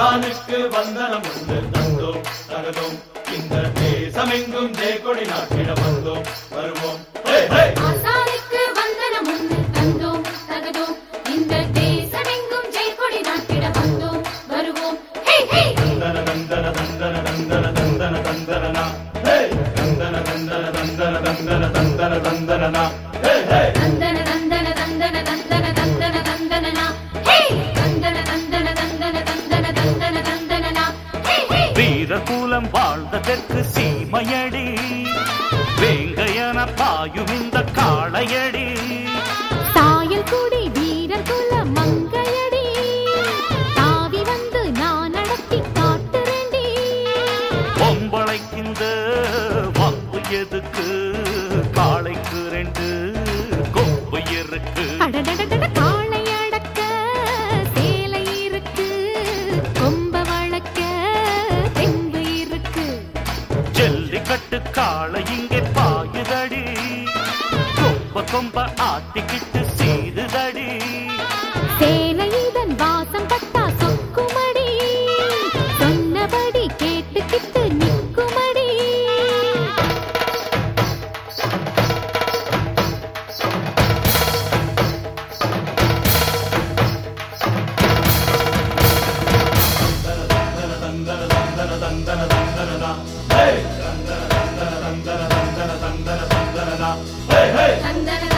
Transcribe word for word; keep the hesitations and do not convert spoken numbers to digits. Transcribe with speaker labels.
Speaker 1: ஆசானுக்கு வந்தனம் உண்டு தந்தோம் தகதோம் இந்த தேசமெங்கும் ஜெயக்கொடி நாட்டிட வந்தோம் வருவோம்.
Speaker 2: ஆசானுக்கு வந்தனம் உண்டு தந்தோம் தகதோம் இந்த தேசமெங்கும் ஜெயக்கொடி நாட்டிட வந்தோம் வருவோம்.
Speaker 1: தந்தன தந்தன தந்தன தந்தன தந்தன தந்தனா தந்தன தந்தன தந்தன தந்தன தந்தன தந்தனா
Speaker 2: தந்தன தந்தன தந்தன தந்தன தந்தன தந்தனா தந்தன தந்தன தந்தன தந்தன தந்தன தந்தனா.
Speaker 3: வீரகுலம் வாழ்ந்த தெற்கு சீமையடி வேங்கையன பாயும் இந்த காளையடி
Speaker 2: சாயல் கூடி வீரர் குல மங்கையடி தாவி வந்து நான் நடத்தி காட்டுறேண்டி.
Speaker 3: பொம்பளைக்கிந்த வம்பு எதுக்கு காளைக்கு ரெண்டு கொம்பு இருக்கு.
Speaker 2: அடடடட காளை அடக்க சேலை இருக்கு கொம்ப வளக்க தெம்பு இருக்கு.
Speaker 3: ஜல்லிக்கட்டு காளை இங்கே பாயுதடி கொம்ப கொம்ப ஆட்டிக்கிட்டு சீதுதடி.
Speaker 2: சேலை இதன் வாசம் பட்டா சொக்குமடி சொன்னபடி கேட்டுக்கிட்டு நிற்குமடி.
Speaker 1: தந்தன தந்தன தந்தன தந்தனா தந்தன தந்தன தந்தன தந்தன தந்தன தந்தனா.
Speaker 2: தந்தன